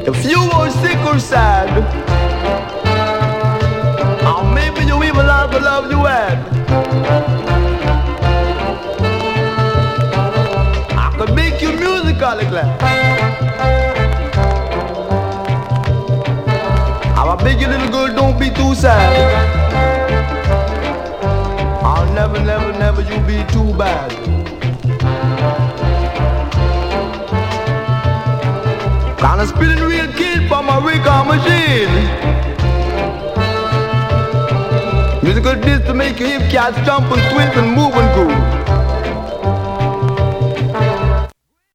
If you were sick or sad, or maybe you even lost the love you had, I could make you musically glad. I beg you, little girl, don't be too sad. I'll never, never, never you be too bad. Kinda spilling real kid from my record machine. Musical disc to make your hip cats jump and twist and move and groove.